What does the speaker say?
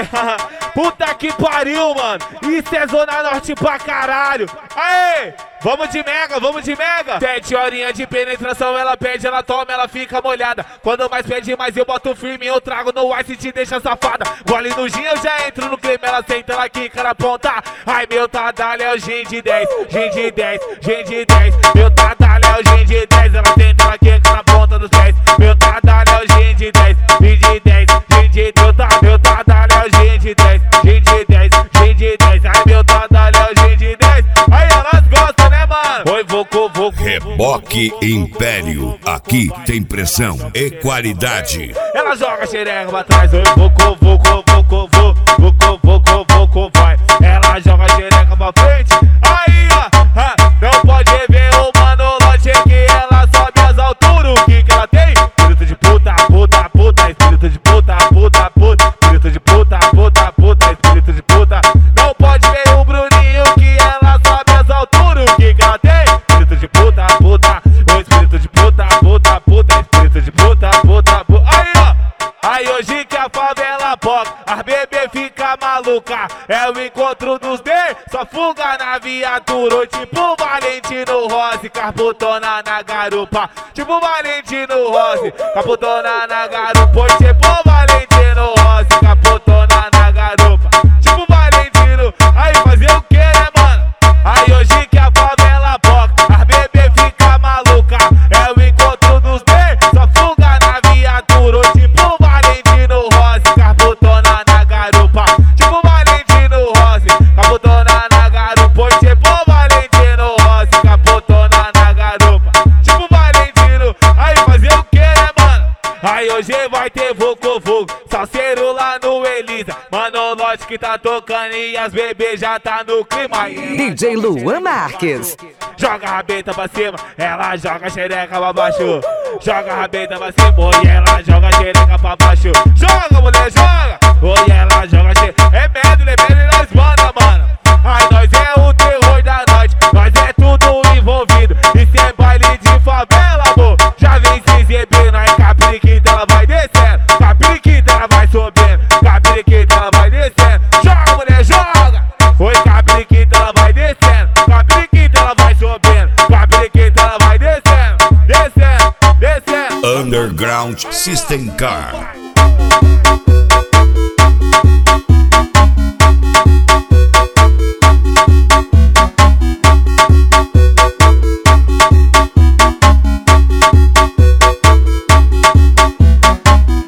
Ai, puta que pariu, mano. Isso é Zona Norte pra caralho. Aê, vamos de mega. 7 horinhas de penetração, ela pede, ela toma, ela fica molhada. Quando mais pede, mais eu boto firme, eu trago no ice e te deixa safada. Gole no gin, eu já entro no creme, ela senta, ela quica na ponta. Ai, meu tadalho é o gin de 10, gin de 10, gin de 10. Meu tadalho é o gin de 10, ela senta, ela quica na ponta dos pés. Meu tadalho é o gin de 10, gin de 10, gin de 10. Meu tadalho é o gin de 10, gin de 10, gin de 10. Ai, meu tadalho é o gin de 10. Aí elas gostam, né, mano? Oi, vou. Reboque Império, aqui tem pressão e qualidade. Ela joga xereca pra trás, oi, vou, vai. Ela joga xereca pra frente, aí, ó, não pode ver o manolote que ela sobe as alturas. O que que ela tem? Espírito de puta, espírito de puta, espírito de puta, espírito de puta. Não pode ver o Bruninho que ela sobe as alturas. O que que ela tem? Espírito de puta, o espírito de puta, espírito de puta. Aí, ó, aí hoje que a favela poca, as bebê fica maluca. É o encontro dos D, só fuga na viatura. Oi, tipo Valentino Rossi, carputona na garupa. Tipo Valentino Rossi, carputona na garupa. Oi, tipo Valentino Rossi, carputona na garupa. Tipo Valentino, aí fazer o que, né, mano? Aí hoje que a favela poca, as bebê fica maluca. É o encontro dos D, só fuga na viatura. Oi, tipo Valentino Rossi, carputona na garupa. Tipo Valentino Rossi, capotona na garupa. Oi, tipo Valentino Rossi, capotona na garupa. Tipo Valentino, aí fazer o que, né, mano? Aí hoje vai ter vucu, salseiro lá no Elisa. Manolote que tá tocando e as bebês já tá no clima. DJ Luan Marques. Joga a rabeta pra cima, ela joga a xereca pra baixo. Joga a rabeta pra cima, e ela joga a xereca pra baixo. Joga, mulher, joga! Oi, ela joga a xereca. É medley nós manda, mano. Ai, nós é o terror da noite, nós é tudo envolvido. Isso é baile de favela, amor. Já vem se exibir, nós capiriquita, ela vai descendo. Capiriquita, ela vai subindo. Capiriquita, ela vai descendo. Joga, mulher, joga! Oi, capiriquita, ela vai descendo. Capiriquita, ela vai subindo. Capiriquita, ela vai descendo. Descendo. Underground System Car.